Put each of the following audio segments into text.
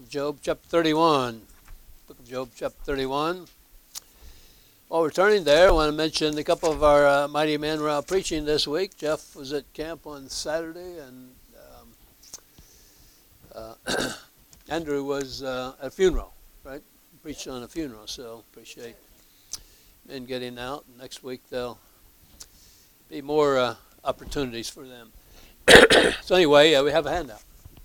of Job, chapter 31. Book of Job, chapter 31. While we're turning there, I want to mention a couple of our mighty men were out preaching this week. Jeff was at camp on Saturday, and Andrew was at a funeral, right? Preached on a funeral, so appreciate men getting out. Next week there'll be more opportunities for them. So anyway, we have a handout.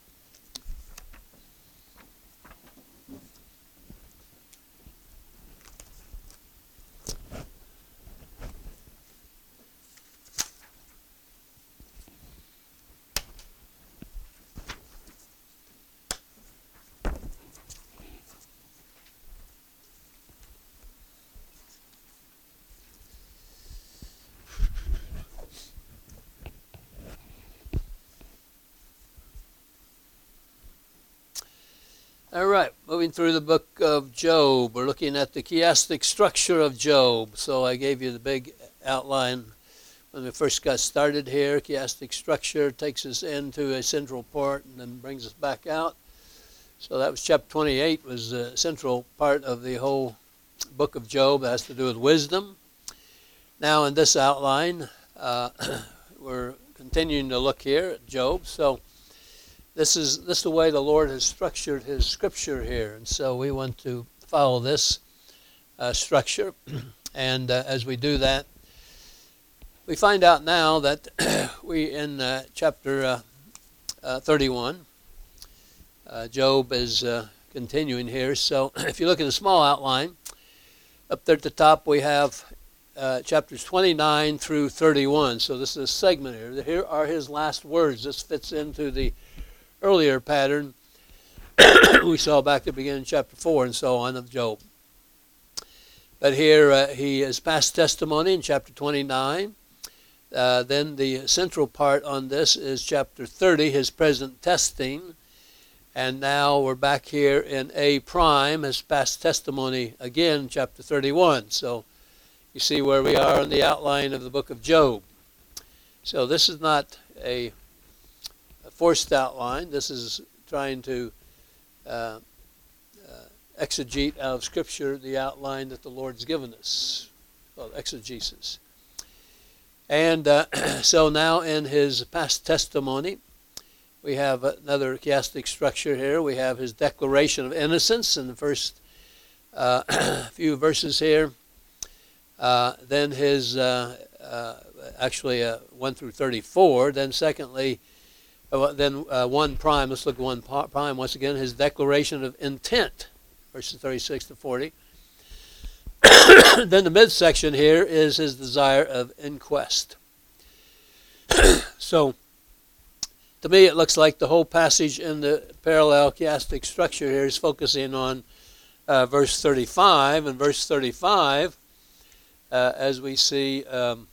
All right, moving through the book of Job. We're looking at the chiastic structure of Job. So I gave you the big outline when we first got started here. Chiastic structure takes us into a central part and then brings us back out. So that was chapter 28, was the central part of the whole book of Job. That has to do with wisdom. Now in this outline, we're continuing to look here at Job. So this is the way the Lord has structured his scripture here. And so we want to follow this structure. And as we do that, we find out now that we in chapter 31, Job is continuing here. So if you look at the small outline, up there at the top we have chapters 29 through 31. So this is a segment here. Here are his last words. This fits into the earlier pattern we saw back at the beginning of chapter 4 and so on of Job. But here he has passed testimony in chapter 29. Then the central part on this is chapter 30, his present testing. And now we're back here in A prime, has passed testimony again, chapter 31. So you see where we are in the outline of the book of Job. So this is not a forced outline. This is trying to exegete out of Scripture the outline that the Lord's given us, called exegesis. And so now in his past testimony, we have another chiastic structure here. We have his declaration of innocence in the first few verses here. Then his, actually 1 through 34. Then secondly, then 1 prime, let's look at 1 prime once again, his declaration of intent, verses 36 to 40. Then the midsection here is his desire of inquest. So, to me it looks like the whole passage in the parallel chiastic structure here is focusing on verse 35. And verse 35, as we see,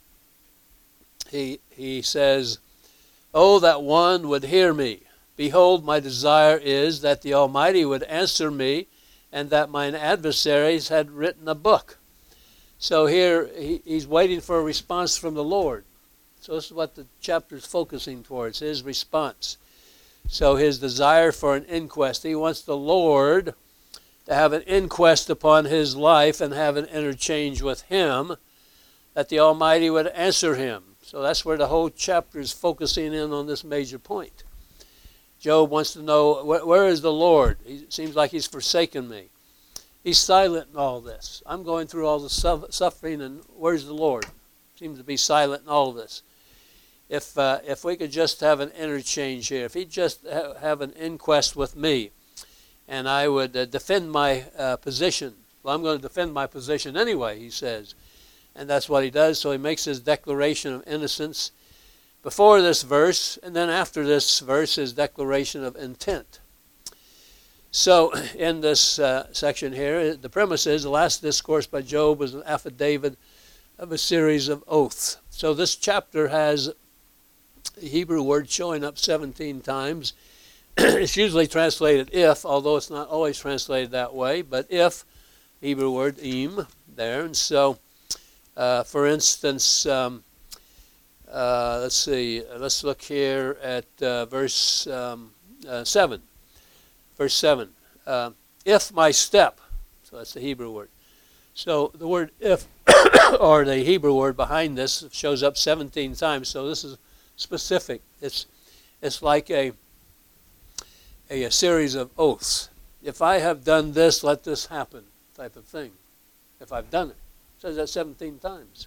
he says, "Oh, that one would hear me. Behold, my desire is that the Almighty would answer me, and that mine adversaries had written a book." So here he's waiting for a response from the Lord. So this is what the chapter is focusing towards, his response. So his desire for an inquest. He wants the Lord to have an inquest upon his life and have an interchange with him, that the Almighty would answer him. So that's where the whole chapter is focusing in on this major point. Job wants to know, where is the Lord? It seems like he's forsaken me. He's silent in all this. I'm going through all the suffering, and where's the Lord? Seems to be silent in all of this. If we could just have an interchange here, if he'd just have an inquest with me, and I would defend my position. Well, I'm going to defend my position anyway, he says. And that's what he does. So he makes his declaration of innocence before this verse, and then after this verse, his declaration of intent. So in this section here, the premise is the last discourse by Job was an affidavit of a series of oaths. So this chapter has the Hebrew word showing up 17 times. It's usually translated if, although it's not always translated that way, but if, Hebrew word im, there. And so, for instance, let's see, let's look here at verse 7. Verse 7. if my step. So that's the Hebrew word. So the word if, or the Hebrew word behind this, shows up 17 times. So this is specific. It's like a series of oaths. If I have done this, let this happen, type of thing. If I've done it. It says that 17 times.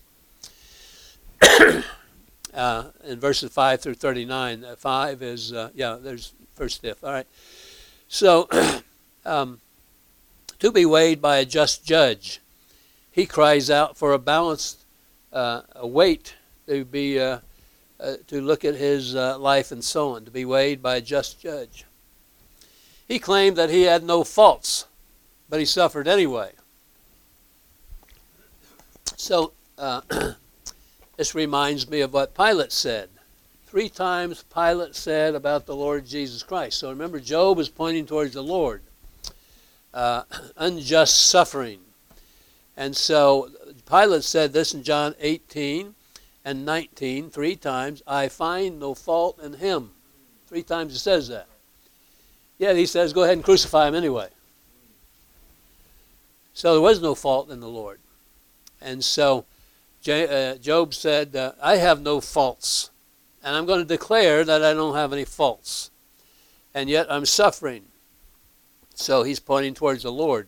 In verses 5 through 39. 5 is, there's first if. All right. So, to be weighed by a just judge. He cries out for a balanced weight to be to look at his life and so on, to be weighed by a just judge. He claimed that he had no faults, but he suffered anyway. So this reminds me of what Pilate said. 3 times Pilate said about the Lord Jesus Christ. So remember, Job is pointing towards the Lord. Unjust suffering. And so Pilate said this in John 18 and 19, 3 times, I find no fault in him. 3 times he says that. Yet he says, go ahead and crucify him anyway. So there was no fault in the Lord. And so Job said, I have no faults. And I'm going to declare that I don't have any faults. And yet I'm suffering. So he's pointing towards the Lord.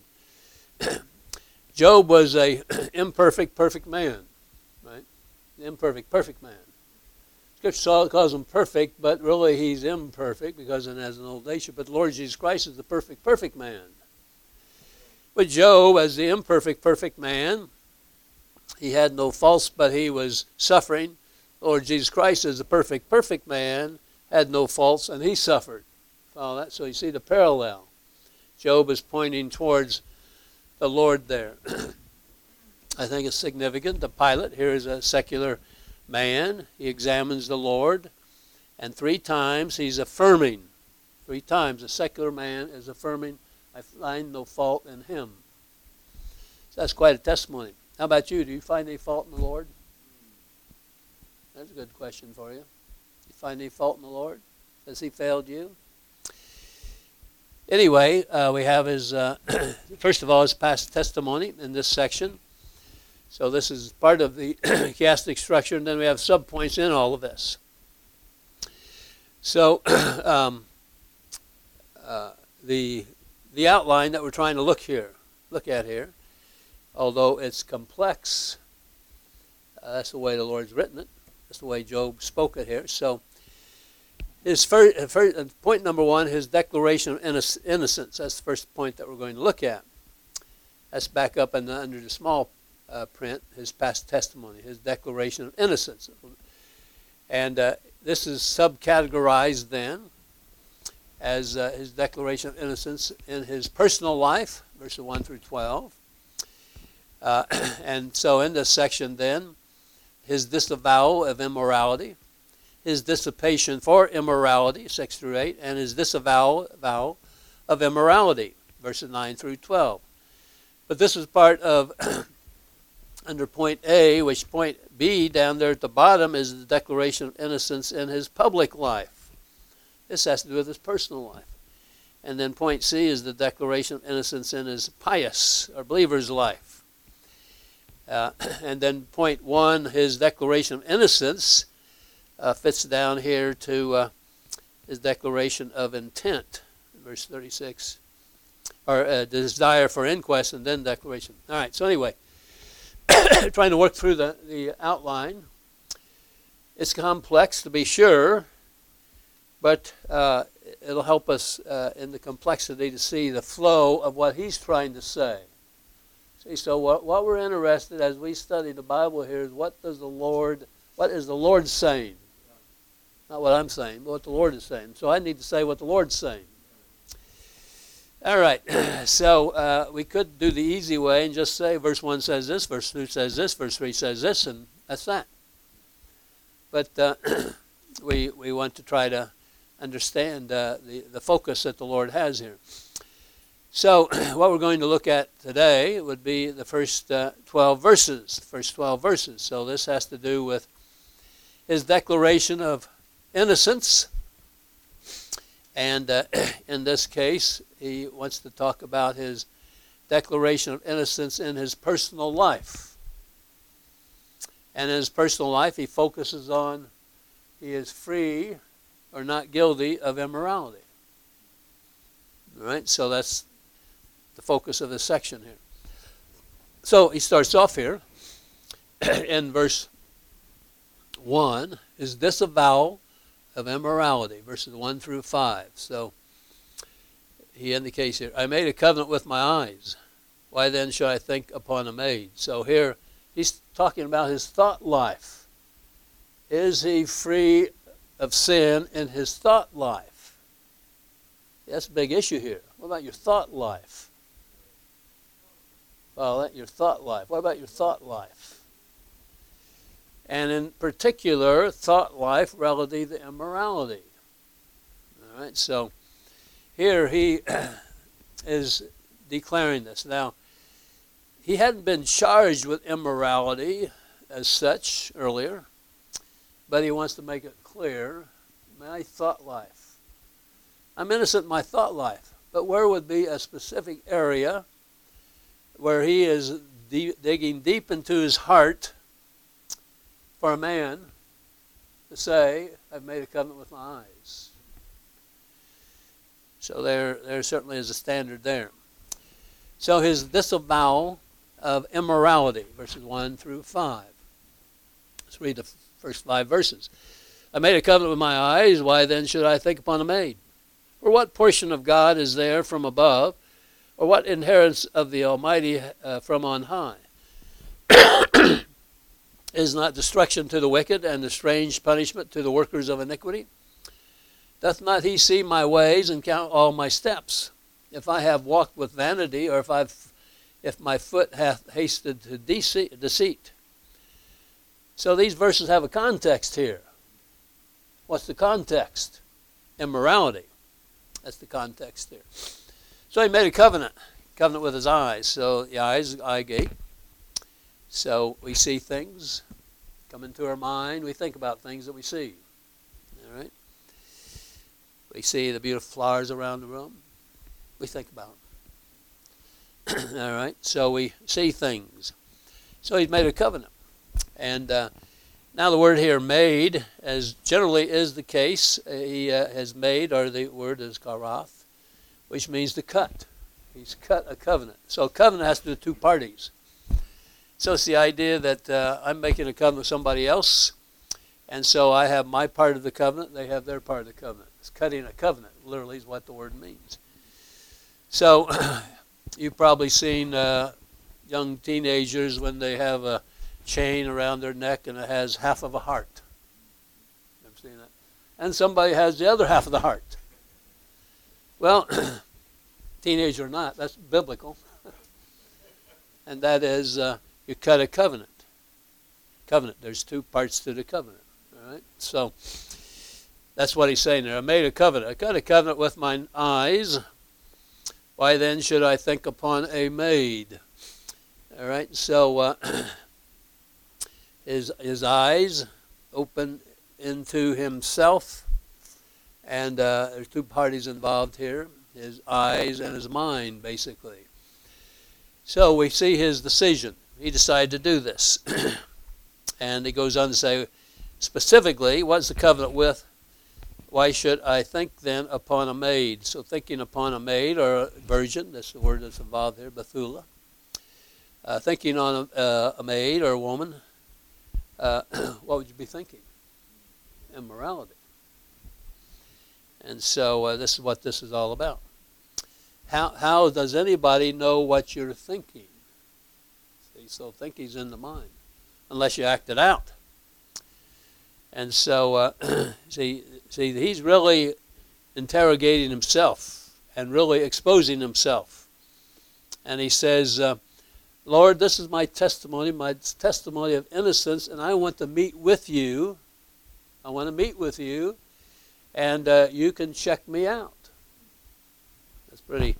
Job was a imperfect, perfect man, right? Imperfect, perfect man. Scripture calls him perfect, but really he's imperfect because it has an old nature. But the Lord Jesus Christ is the perfect, perfect man. But Job, as the imperfect, perfect man, he had no faults, but he was suffering. The Lord Jesus Christ, as the perfect, perfect man, had no faults, and he suffered. Follow that? So you see the parallel. Job is pointing towards the Lord there. I think it's significant. The Pilate here is a secular man. He examines the Lord, and 3 times he's affirming. 3 times a secular man is affirming, I find no fault in him. So that's quite a testimony. How about you? Do you find any fault in the Lord? That's a good question for you. Do you find any fault in the Lord? Has he failed you? Anyway, we have his, first of all, his past testimony in this section. So this is part of the chiastic structure, and then we have subpoints in all of this. So the outline that we're trying to look at here, although it's complex, that's the way the Lord's written it. That's the way Job spoke it here. So his first, point number 1, his declaration of innocence. That's the first point that we're going to look at. That's back up under the small print, his past testimony, his declaration of innocence. And this is subcategorized then as his declaration of innocence in his personal life, verses 1 through 12. And so in this section then, his disavowal of immorality, his dissipation for immorality, 6 through 8, and his disavowal of immorality, verses 9 through 12. But this is part of, under point A, which point B down there at the bottom is the declaration of innocence in his public life. This has to do with his personal life. And then point C is the declaration of innocence in his pious or believer's life. And then point 1, his declaration of innocence, fits down here to his declaration of intent, verse 36, or desire for inquest and then declaration. All right, so anyway, trying to work through the outline. It's complex, to be sure, but it'll help us in the complexity to see the flow of what he's trying to say. See, so what we're interested as we study the Bible here is what is the Lord saying? Not what I'm saying, but what the Lord is saying. So I need to say what the Lord's saying. All right, so we could do the easy way and just say verse 1 says this, verse 2 says this, verse 3 says this, and that's that. But we want to try to understand the focus that the Lord has here. So what we're going to look at today would be the first 12 verses. So this has to do with his declaration of innocence And in this case, he wants to talk about his declaration of innocence in his personal life. And in his personal life, he focuses on he is free or not guilty of immorality. All right, so that's the focus of this section here. So he starts off here in verse 1, is disavowal of immorality, verses 1 through 5. So he indicates here, I made a covenant with my eyes. Why then should I think upon a maid? So here he's talking about his thought life. Is he free of sin in his thought life? That's a big issue here. What about your thought life? Well, your thought life. What about your thought life? And in particular, thought life relative to immorality. All right, so here he is declaring this. Now, he hadn't been charged with immorality as such earlier, but he wants to make it clear, my thought life. I'm innocent in my thought life, but where would be a specific area where he is digging deep into his heart for a man to say, I've made a covenant with my eyes. So there certainly is a standard there. So his disavowal of immorality, verses 1 through 5. Let's read the first 5 verses. I made a covenant with my eyes, why then should I think upon a maid? For what portion of God is there from above, or what inheritance of the Almighty from on high? Is not destruction to the wicked, and the strange punishment to the workers of iniquity? Doth not he see my ways and count all my steps? If I have walked with vanity, or if my foot hath hasted to deceit. So these verses have a context here. What's the context? Immorality. That's the context here. So he made a covenant with his eyes. So the eyes, eye gate. So we see things come into our mind. We think about things that we see. All right. We see the beautiful flowers around the room. We think about them. All right. So we see things. So he's made a covenant. And now the word here, made, as generally is the case, he has made, or the word is karath, which means to cut. He's cut a covenant. So a covenant has to do with two parties. So it's the idea that I'm making a covenant with somebody else, and so I have my part of the covenant, they have their part of the covenant. It's cutting a covenant, literally, is what the word means. So you've probably seen young teenagers when they have a chain around their neck and it has half of a heart. Ever seen that? And somebody has the other half of the heart. Well, teenage or not, that's biblical. And that is, you cut a covenant. Covenant, there's two parts to the covenant. All right? So that's what he's saying there. I made a covenant. I cut a covenant with mine eyes. Why then should I think upon a maid? All right, so his eyes open into himself, and there's two parties involved here, his eyes and his mind, basically. So we see his decision. He decided to do this. And he goes on to say, specifically, what's the covenant with? Why should I think then upon a maid? So thinking upon a maid or a virgin, that's the word that's involved here, Bethula. Thinking on a maid or a woman, what would you be thinking? Immorality. And so this is what this is all about. How does anybody know what you're thinking? See, so thinking's in the mind, unless you act it out. And so, see, he's really interrogating himself and really exposing himself. And he says, Lord, this is my testimony of innocence, and I want to meet with you. I want to meet with you, and you can check me out. That's pretty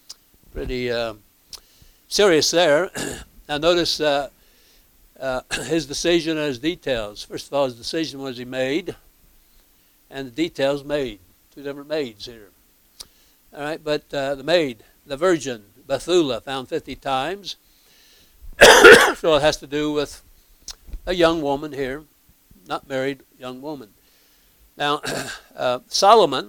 serious there. Now notice his decision and his details. First of all, his decision was he made, and the details made two different maids here. All right, but the maid, the virgin, Bethula, found 50 times. So it has to do with a young woman here, not married, young woman. Now, Solomon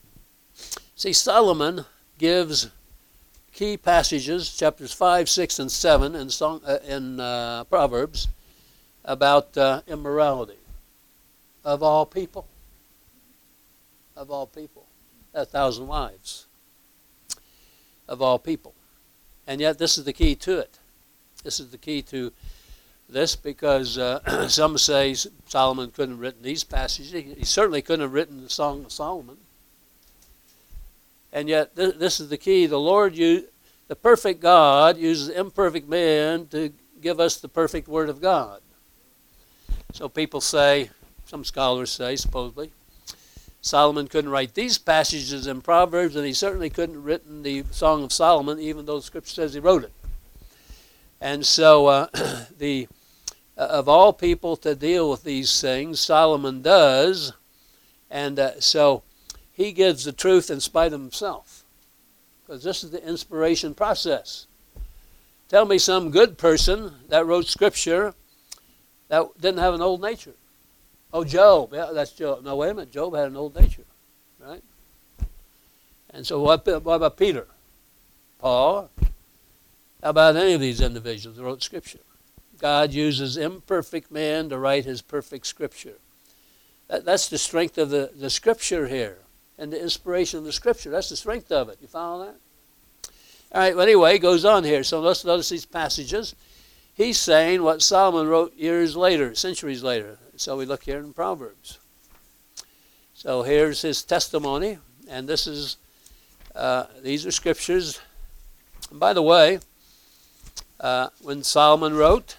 gives key passages, chapters 5, 6, and 7 in Proverbs about immorality of all people. Of all people. 1,000 wives. Of all people. And yet this is the key to it. This is the key to this because some say Solomon couldn't have written these passages. He certainly couldn't have written the Song of Solomon. And yet this is the key. The perfect God uses imperfect man to give us the perfect Word of God. So people say, some scholars say, supposedly, Solomon couldn't write these passages in Proverbs, and he certainly couldn't have written the Song of Solomon, even though the Scripture says he wrote it. And so of all people to deal with these things, Solomon does. And so he gives the truth in spite of himself. Because this is the inspiration process. Tell me some good person that wrote Scripture that didn't have an old nature. Oh, Job. Yeah, that's Job. No, wait a minute. Job had an old nature. Right? And so what about Peter? Paul? How about any of these individuals that wrote Scripture? God uses imperfect man to write his perfect Scripture. That's the strength of the Scripture here. And the inspiration of the Scripture. That's the strength of it. You follow that? All right, well, anyway, he goes on here. So let's notice these passages. He's saying what Solomon wrote years later, centuries later. So we look here in Proverbs. So here's his testimony. And this is, these are Scriptures. And by the way, when Solomon wrote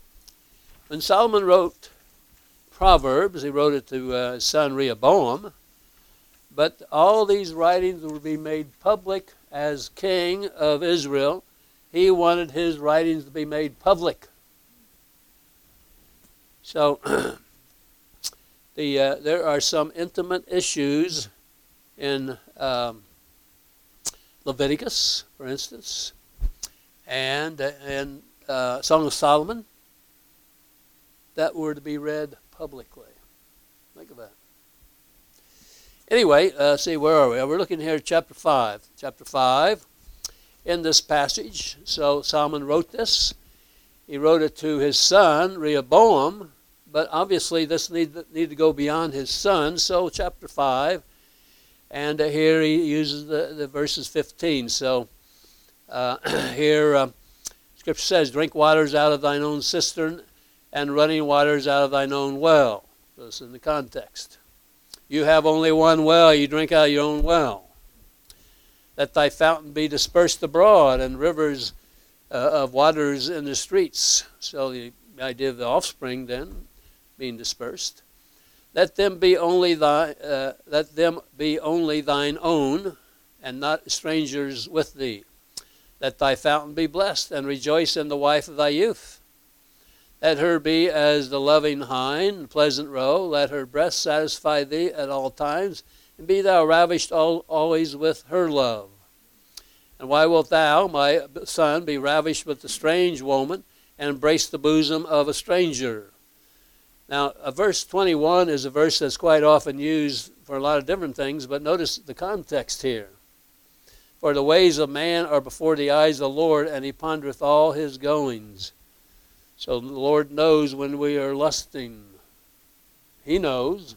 Proverbs, he wrote it to his son Rehoboam, but all these writings will be made public as king of Israel. He wanted his writings to be made public. So there are some intimate issues in Leviticus, for instance, and Song of Solomon that were to be read publicly. Think of that. Anyway, see, where are we? We're looking here at chapter 5. Chapter 5, in this passage. So Solomon wrote this. He wrote it to his son, Rehoboam, but obviously this need to go beyond his son. So chapter 5, and here he uses the verses 15. So here Scripture says, drink waters out of thine own cistern, and running waters out of thine own well. So this is in the context. You have only one well, you drink out of your own well. Let thy fountain be dispersed abroad, and rivers of waters in the streets. So the idea of the offspring then being dispersed. Let them be only thine own, and not strangers with thee. Let thy fountain be blessed, and rejoice in the wife of thy youth. Let her be as the loving hind, pleasant roe. Let her breast satisfy thee at all times, and be thou ravished always with her love. And why wilt thou, my son, be ravished with a strange woman, and embrace the bosom of a stranger? Now, verse 21 is a verse that's quite often used for a lot of different things, but notice the context here. For the ways of man are before the eyes of the Lord, and he pondereth all his goings. So the Lord knows when we are lusting. He knows.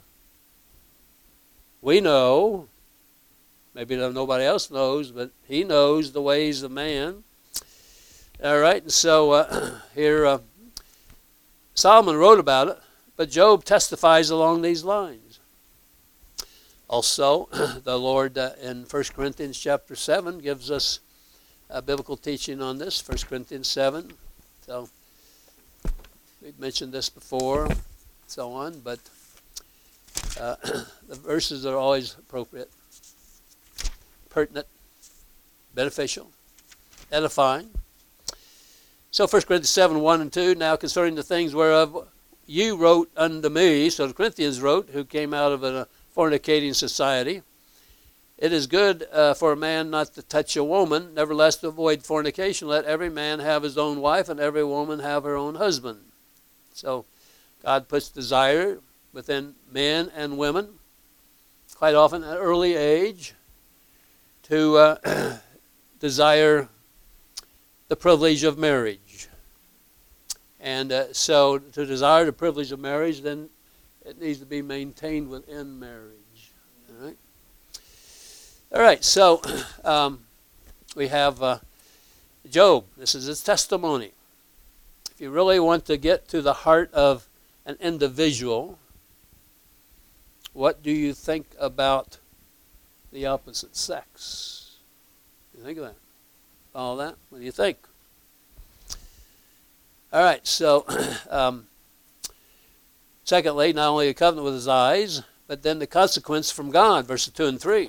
We know. Maybe nobody else knows, but he knows the ways of man. All right, and so here Solomon wrote about it, but Job testifies along these lines. Also, the Lord in 1 Corinthians chapter 7 gives us a biblical teaching on this, 1 Corinthians 7. So we've mentioned this before, so on, but the verses are always appropriate, pertinent, beneficial, edifying. So 1 Corinthians 7, 1 and 2, now concerning the things whereof you wrote unto me, so the Corinthians wrote, who came out of a fornicating society, It is good for a man not to touch a woman. Nevertheless, to avoid fornication, let every man have his own wife, and every woman have her own husband. So God puts desire within men and women, quite often at an early age, to desire the privilege of marriage. And so to desire the privilege of marriage, then it needs to be maintained within marriage. All right, so we have Job. This is his testimony. If you really want to get to the heart of an individual, what do you think about the opposite sex? You think of that? Follow that? What do you think? All right, so secondly, not only a covenant with his eyes, but then the consequence from God, verses 2 and 3.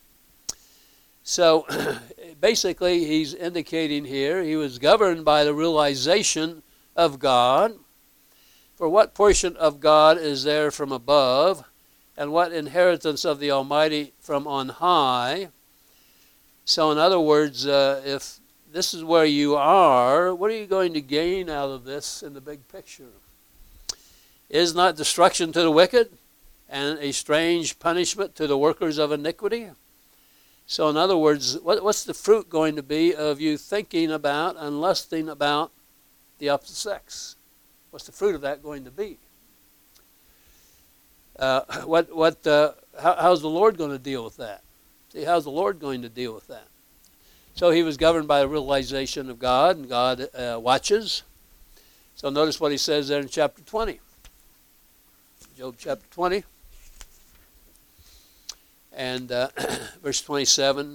So basically he's indicating here he was governed by the realization of God. For what portion of God is there from above, and what inheritance of the Almighty from on high? So in other words, if this is where you are, what are you going to gain out of this in the big picture? Is not destruction to the wicked and a strange punishment to the workers of iniquity? So in other words, what's the fruit going to be of you thinking about and lusting about the opposite sex? What's the fruit of that going to be? How's the Lord going to deal with that? See, how's the Lord going to deal with that? So he was governed by the realization of God, and God watches. So notice what he says there in chapter 20. Job chapter 20. And verse 27.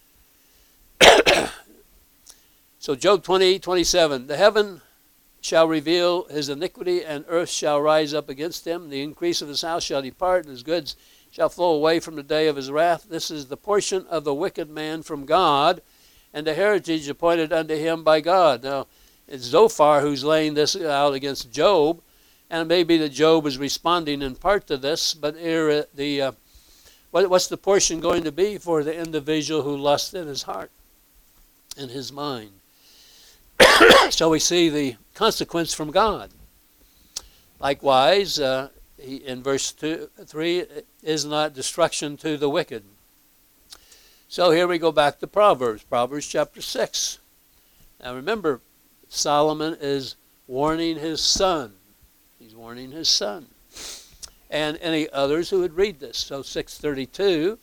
So Job 20:27. The heaven shall reveal his iniquity, and earth shall rise up against him. The increase of his house shall depart, and his goods shall flow away from the day of his wrath. This is the portion of the wicked man from God, and the heritage appointed unto him by God. Now, it's Zophar who's laying this out against Job, and it may be that Job is responding in part to this, but here what's the portion going to be for the individual who lusts in his heart, in his mind? So we see the consequence from God. Likewise, in verse 3, is not destruction to the wicked. So here we go back to Proverbs chapter 6. Now remember, Solomon is warning his son. He's warning his son. And any others who would read this. So 6:32,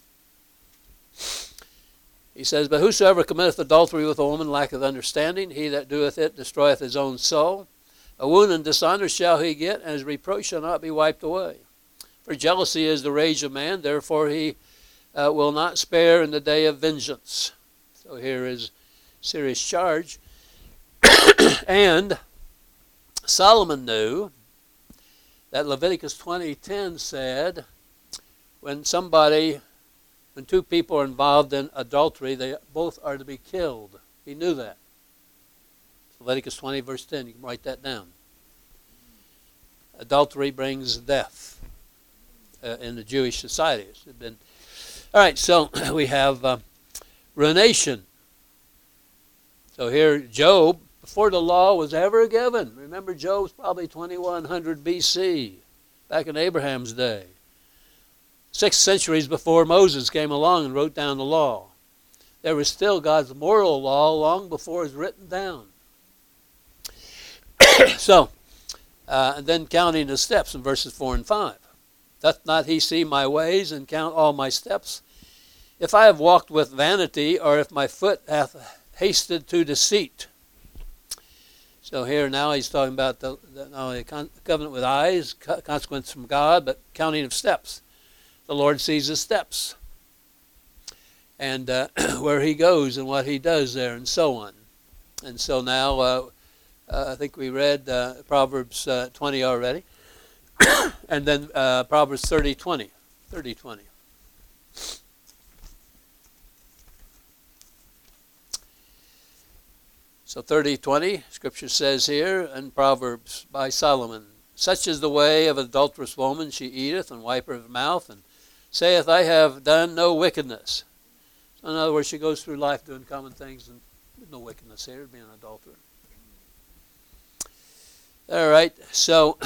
he says, But whosoever committeth adultery with a woman lacketh understanding. He that doeth it destroyeth his own soul. A wound and dishonor shall he get, and his reproach shall not be wiped away. For jealousy is the rage of man, therefore he will not spare in the day of vengeance. So here is serious charge. And Solomon knew that Leviticus 20:10 said, when two people are involved in adultery, they both are to be killed. He knew that. Leviticus 20 verse 10, you can write that down. Adultery brings death in the Jewish society. All right, so we have ruination. So here Job, before the law was ever given. Remember, Job's probably 2100 BC, back in Abraham's day. 6 centuries before Moses came along and wrote down the law. There was still God's moral law long before it was written down. So, and then counting the steps in verses 4 and 5. Doth not he see my ways and count all my steps? If I have walked with vanity, or if my foot hath hasted to deceit. So here now he's talking about not only the covenant with eyes, consequence from God, but counting of steps. The Lord sees his steps, and where he goes and what he does there, and so on. And so now I think we read Proverbs 20 already, and then Proverbs 30:20. So 30:20, Scripture says here in Proverbs by Solomon, Such is the way of an adulterous woman, she eateth and wipeth her mouth, and saith, I have done no wickedness. So in other words, she goes through life doing common things, and there's no wickedness here, being an adulterer. All right, so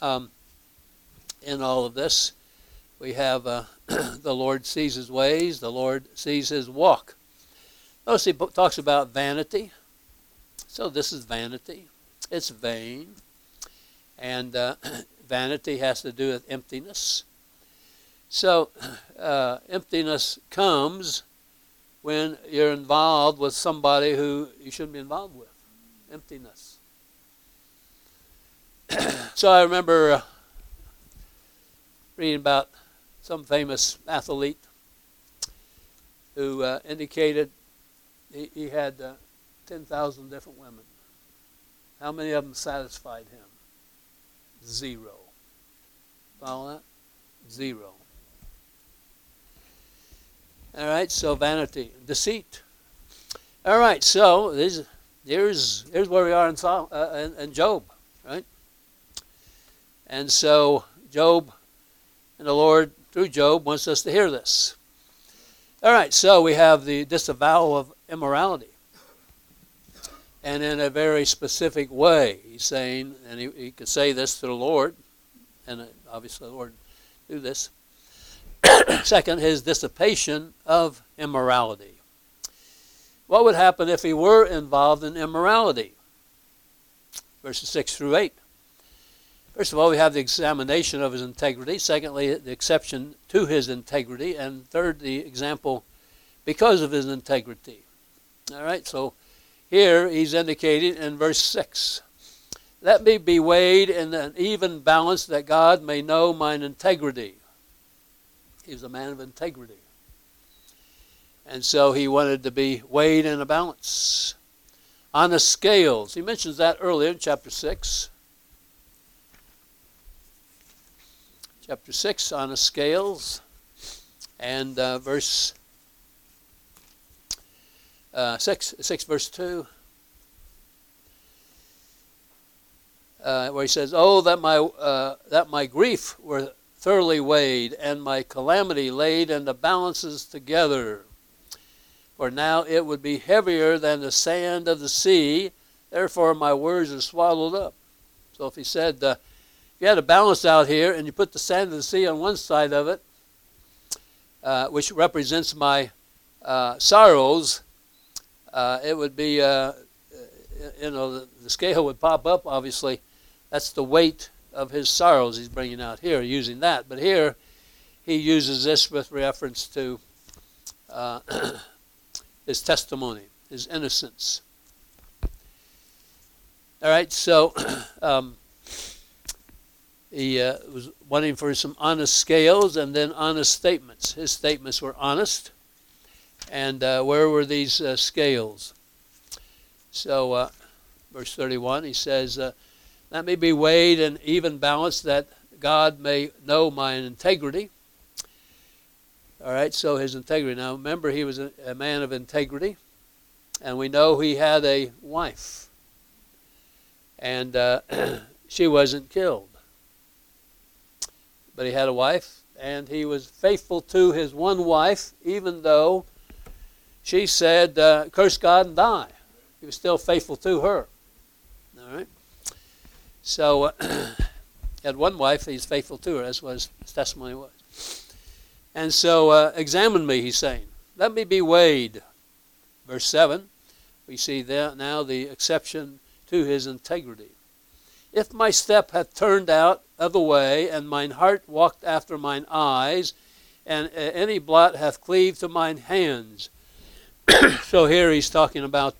in all of this, we have the Lord sees his ways, the Lord sees his walk. Notice he talks about vanity. So this is vanity. It's vain. And vanity has to do with emptiness. So emptiness comes when you're involved with somebody who you shouldn't be involved with. Emptiness. So I remember reading about some famous athlete who indicated he had 10,000 different women. How many of them satisfied him? 0. Follow that? 0. All right, so vanity, deceit. All right, so here's where we are in Job, right? And so Job and the Lord, through Job, wants us to hear this. All right, so we have the disavowal of immorality. And in a very specific way, he's saying, and he could say this to the Lord, and obviously the Lord do this. Second, his dissipation of immorality. What would happen if he were involved in immorality? Verses 6 through 8. First of all, we have the examination of his integrity. Secondly, the exception to his integrity. And third, the example because of his integrity. All right, so here he's indicated in verse 6. Let me be weighed in an even balance that God may know mine integrity. He was a man of integrity. And so he wanted to be weighed in a balance. On the scales. He mentions that earlier in chapter 6. Chapter 6, on the scales. And verse 6 verse 2. Where he says, "Oh, that my grief were thoroughly weighed, and my calamity laid in the balances together. For now it would be heavier than the sand of the sea, therefore my words are swallowed up." So if he said, if you had a balance out here, and you put the sand of the sea on one side of it, which represents my sorrows, it would be, the scale would pop up, obviously. That's the weight of his sorrows he's bringing out here, using that. But here, he uses this with reference to his testimony, his innocence. All right, so he was wanting for some honest scales and then honest statements. His statements were honest. And where were these scales? So, verse 31, he says, "Let me be weighed in even balance that God may know mine integrity." All right, so his integrity. Now, remember, he was a man of integrity. And we know he had a wife. And she wasn't killed. But he had a wife, and he was faithful to his one wife, even though she said, "Curse God and die." He was still faithful to her. All right? So, he had one wife, he's faithful to her. That's what his testimony was. And so, examine me, he's saying. Let me be weighed. Verse 7, we see there now the exception to his integrity. If my step hath turned out of the way, and mine heart walked after mine eyes, and any blot hath cleaved to mine hands. So here he's talking about,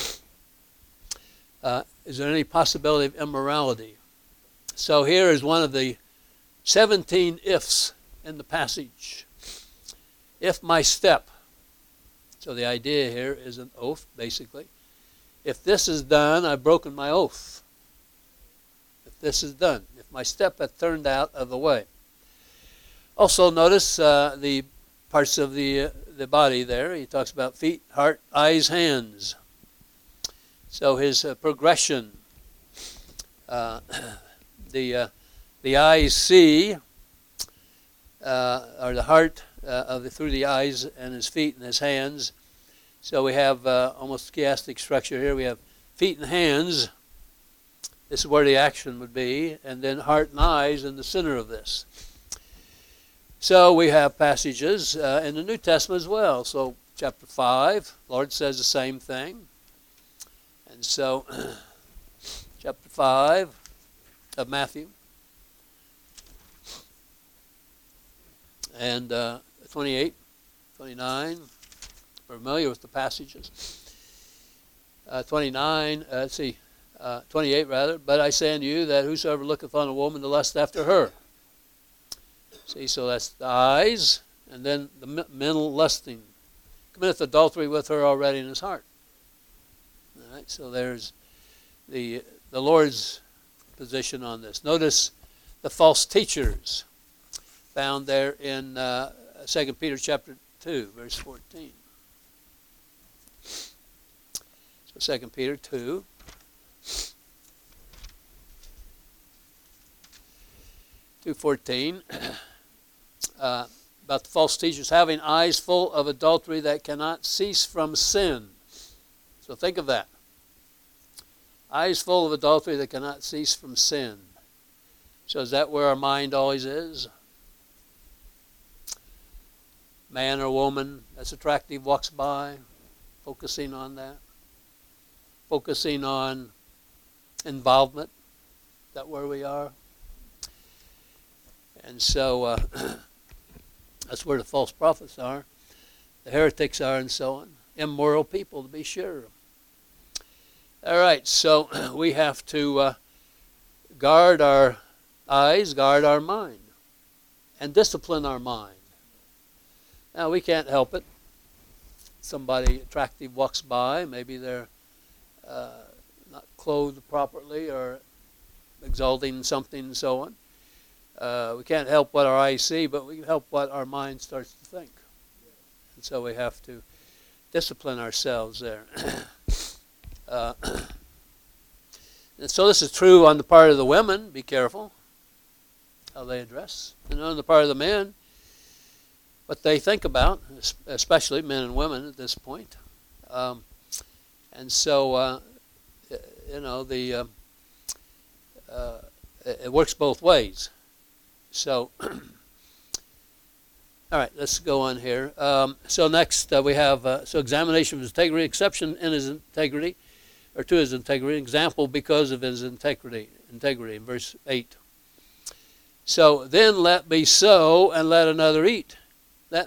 is there any possibility of immorality? So here is one of the 17 ifs in the passage. If my step. So the idea here is an oath, basically. If this is done, I've broken my oath. If this is done. If my step hath turned out of the way. Also notice the parts of the body there. He talks about feet, heart, eyes, hands. So his progression. The eyes see, or the heart through the eyes and his feet and his hands. So we have almost chiastic structure here. We have feet and hands. This is where the action would be, and then heart and eyes in the center of this. So we have passages in the New Testament as well. So chapter 5, Lord says the same thing. And so chapter 5 of Matthew and 28, 29, we're familiar with the passages. 29, 28 rather, but I say unto you that whosoever looketh on a woman to lust after her. See, so that's the eyes, and then the mental lusting. Committeth adultery with her already in his heart. All right, so there's the Lord's position on this. Notice the false teachers found there in 2 Peter chapter 2, verse 14. So 2 Peter 2. 2:14, about the false teachers having eyes full of adultery that cannot cease from sin. So think of that. Eyes full of adultery that cannot cease from sin. So is that where our mind always is? Man or woman that's attractive walks by, focusing on that. Focusing on involvement. Is that where we are? And so that's where the false prophets are, the heretics are, and so on. Immoral people, to be sure. All right, so we have to guard our eyes, guard our mind, and discipline our mind. Now, we can't help it. Somebody attractive walks by, maybe they're not clothed properly or exalting something and so on. We can't help what our eyes see, but we can help what our mind starts to think. And so we have to discipline ourselves there. And so this is true on the part of the women. Be careful how they address. And on the part of the men, what they think about, especially men and women at this point. And so, it works both ways. So, all right, let's go on here. So next we have, examination of his integrity, exception in his integrity, or to his integrity, example because of his integrity in verse 8. So, then let me sow and let another eat. Let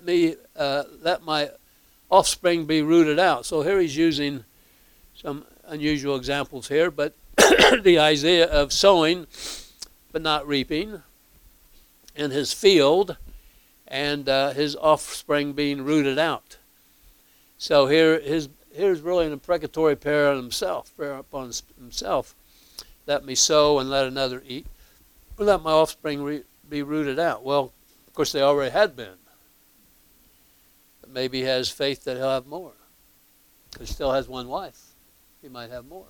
my offspring be rooted out. So here he's using some unusual examples here, but the idea of sowing but not reaping in his field, and his offspring being rooted out. So here's really an imprecatory prayer on himself. Let me sow and let another eat. Let my offspring be rooted out. Well, of course they already had been. But maybe he has faith that he'll have more. He still has one wife. He might have more.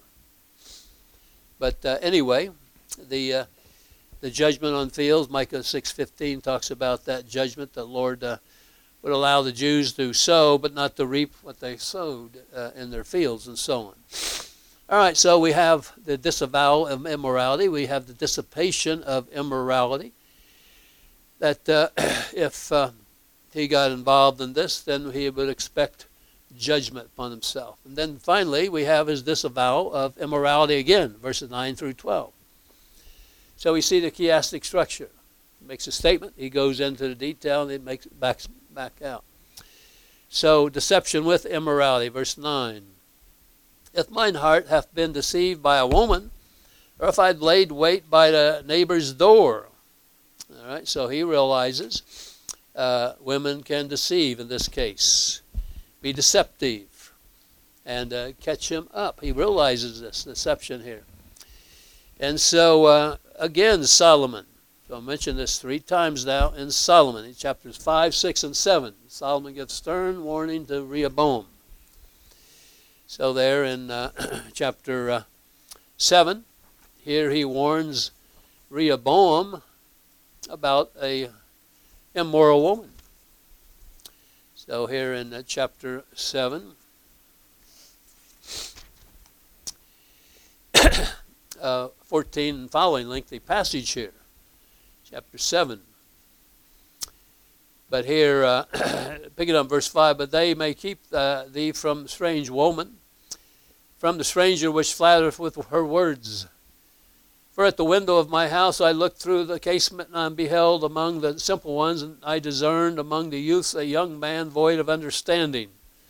But anyway, the judgment on fields, Micah 6:15 talks about that judgment. The Lord would allow the Jews to sow, but not to reap what they sowed in their fields, and so on. All right, so we have the disavowal of immorality. We have the dissipation of immorality. That if he got involved in this, then he would expect judgment upon himself. And then finally, we have his disavowal of immorality again, verses 9 through 12. So we see the chiastic structure. He makes a statement, he goes into the detail, and he makes it back out. So deception with immorality, verse 9. If mine heart hath been deceived by a woman, or if I'd laid wait by the neighbor's door. All right, so he realizes women can deceive in this case, be deceptive, and catch him up. He realizes this deception here. And so, again, Solomon. So I mentioned this 3 times now in Solomon, in chapters 5, 6, and 7. Solomon gives stern warning to Rehoboam. So there in chapter 7, here he warns Rehoboam about a immoral woman. So here in chapter 7, 14 and following, lengthy passage here. Chapter 7. But here, picking up verse 5, but they may keep thee from strange woman, from the stranger which flattereth with her words. For at the window of my house I looked through the casement, and I beheld among the simple ones, and I discerned among the youths a young man void of understanding.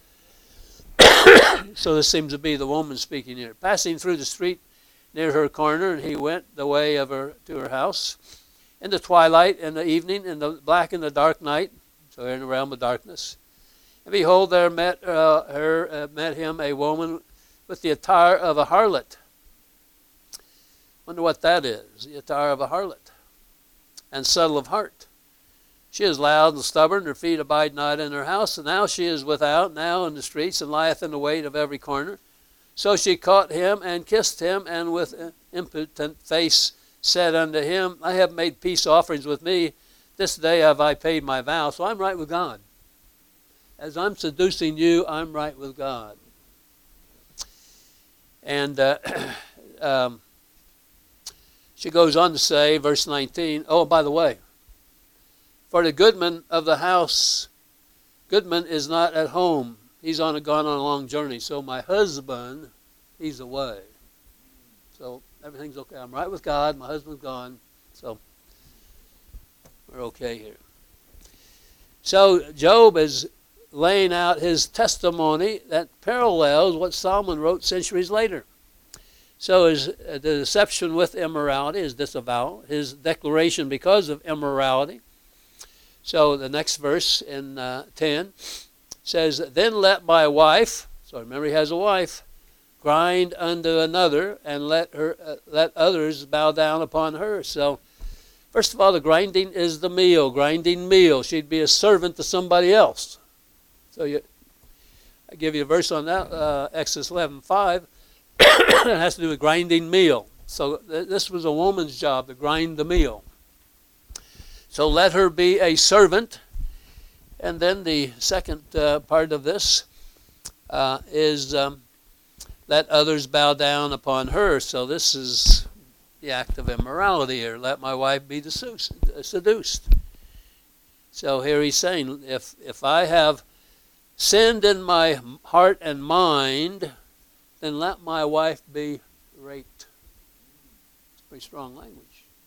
So this seems to be the woman speaking here. Passing through the street near her corner, and he went the way of her to her house. In the twilight, in the evening, in the black and the dark night, so in the realm of darkness. And behold, there met him a woman with the attire of a harlot. Wonder what that is, the attire of a harlot. And subtle of heart. She is loud and stubborn, her feet abide not in her house, and now she is without, now in the streets, and lieth in the weight of every corner. So she caught him and kissed him, and with impotent face said unto him, I have made peace offerings with me. This day have I paid my vow. So I'm right with God. As I'm seducing you, I'm right with God. And she goes on to say, verse 19, oh, by the way, for the goodman of the house, goodman is not at home. He's gone on a long journey. So my husband, he's away. So everything's okay. I'm right with God. My husband's gone. So we're okay here. So Job is laying out his testimony that parallels what Solomon wrote centuries later. So the deception with immorality, his disavowal, his declaration because of immorality. So the next verse in 10 says, then let my wife, so remember he has a wife, grind unto another, and let others bow down upon her. So first of all, the grinding is the meal, grinding meal. She'd be a servant to somebody else. So I give you a verse on that, Exodus 11:5. It has to do with grinding meal. So this was a woman's job, to grind the meal. So let her be a servant. And then the second part of this is let others bow down upon her. So this is the act of immorality here. Let my wife be seduced. So here he's saying, if I have sinned in my heart and mind, then let my wife be raped. It's pretty strong language.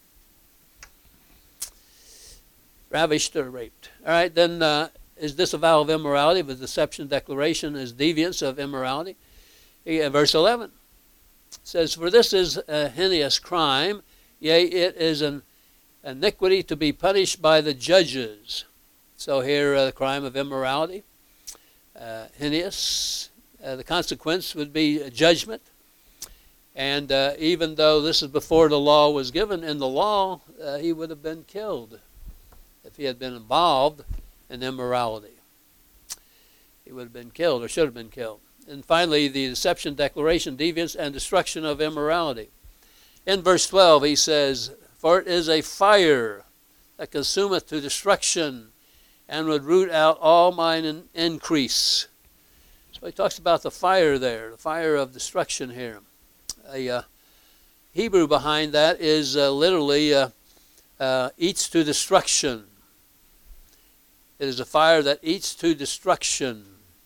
Ravished or raped. All right, then is disavowal of immorality, but deception declaration is deviance of immorality. Verse 11 says, for this is a heinous crime, yea, it is an iniquity to be punished by the judges. So here the crime of immorality, heinous, the consequence would be judgment. And even though this is before the law was given, in the law he would have been killed if he had been involved in immorality. He would have been killed, or should have been killed. And finally, the deception, declaration, deviance, and destruction of immorality. In verse 12 he says, for it is a fire that consumeth to destruction, and would root out all mine increase. So he talks about the fire there, the fire of destruction here. Hebrew behind that is literally eats to destruction. It is a fire that eats to destruction.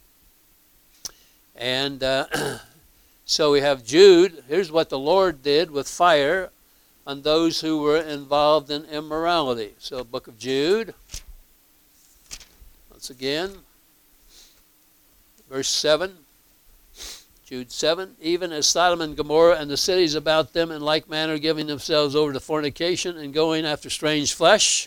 And so we have Jude. Here's what the Lord did with fire on those who were involved in immorality. So book of Jude. Once again, verse 7. Jude 7. Even as Sodom and Gomorrah and the cities about them in like manner giving themselves over to fornication and going after strange flesh.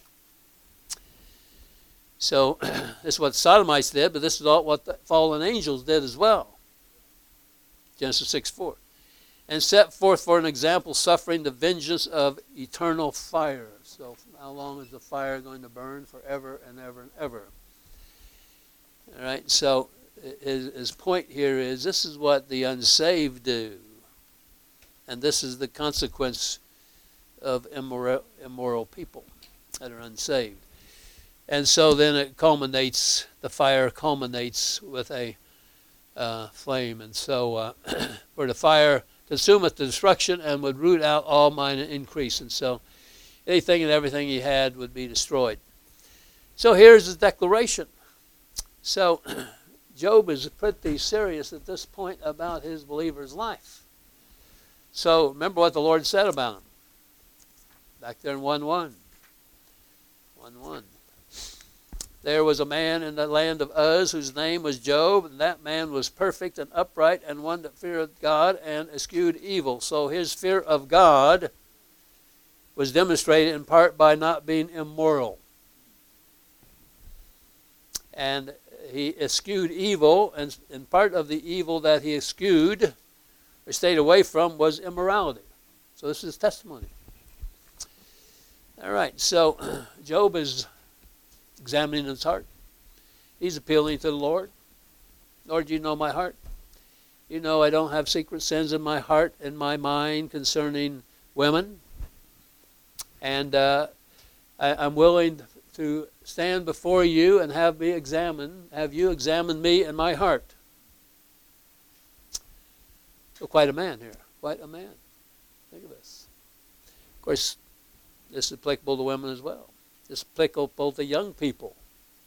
So this is what Sodomites did, but this is all what the fallen angels did as well. Genesis 6:4. And set forth for an example suffering the vengeance of eternal fire. So how long is the fire going to burn? Forever and ever and ever. All right, so his point here is this is what the unsaved do. And this is the consequence of immoral people that are unsaved. And so then it culminates, the fire culminates with a flame. And so, for the fire consumeth the destruction and would root out all mine and increase. And so anything and everything he had would be destroyed. So here's his declaration. So Job is pretty serious at this point about his believer's life. So remember what the Lord said about him. Back there in 1:1. 1:1. There was a man in the land of Uz whose name was Job, and that man was perfect and upright and one that feared God and eschewed evil. So his fear of God was demonstrated in part by not being immoral. And he eschewed evil, and part of the evil that he eschewed or stayed away from was immorality. So this is testimony. All right, so Job is examining his heart. He's appealing to the Lord. Lord, you know my heart. You know I don't have secret sins in my heart and my mind concerning women. And I'm willing to stand before you and have you examine me and my heart. So quite a man here. Quite a man. Think of this. Of course, this is applicable to women as well. It's applicable to young people.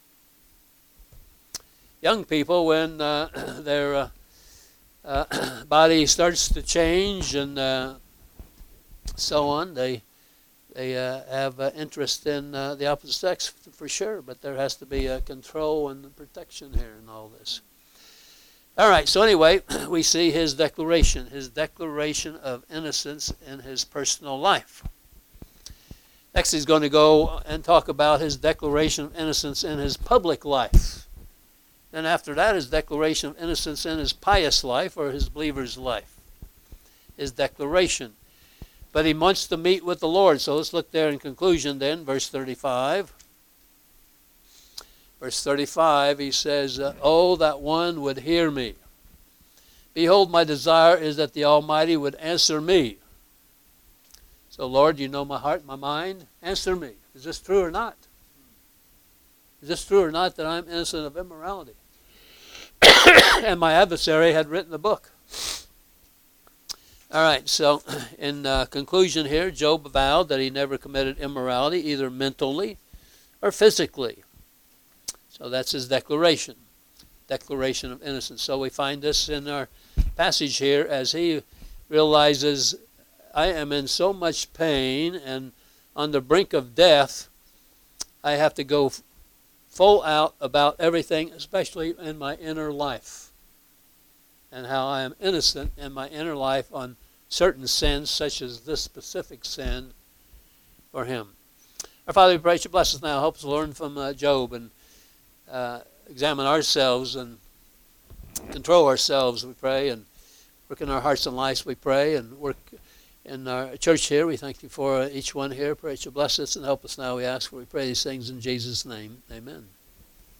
Young people, when their body starts to change and so on, they have interest in the opposite sex for sure, but there has to be a control and protection here in all this. All right, so anyway, we see his declaration of innocence in his personal life. Next, he's going to go and talk about his declaration of innocence in his public life. Then after that, his declaration of innocence in his pious life or his believer's life. His declaration. But he wants to meet with the Lord. So let's look there in conclusion then, verse 35. Verse 35, he says, "Oh, that one would hear me. Behold, my desire is that the Almighty would answer me." So, Lord, you know my heart, my mind. Answer me. Is this true or not? Is this true or not that I'm innocent of immorality? And my adversary had written the book. All right, so in conclusion here, Job vowed that he never committed immorality, either mentally or physically. So that's his declaration of innocence. So we find this in our passage here as he realizes, I am in so much pain and on the brink of death, I have to go full out about everything, especially in my inner life, and how I am innocent in my inner life on certain sins, such as this specific sin for him. Our Father, we pray that you bless us now. Help us learn from Job and examine ourselves and control ourselves, we pray, and work in our hearts and lives, we pray, and work in our church here. We thank you for each one here. Pray that you bless us and help us now, we ask, for we pray these things in Jesus' name. Amen.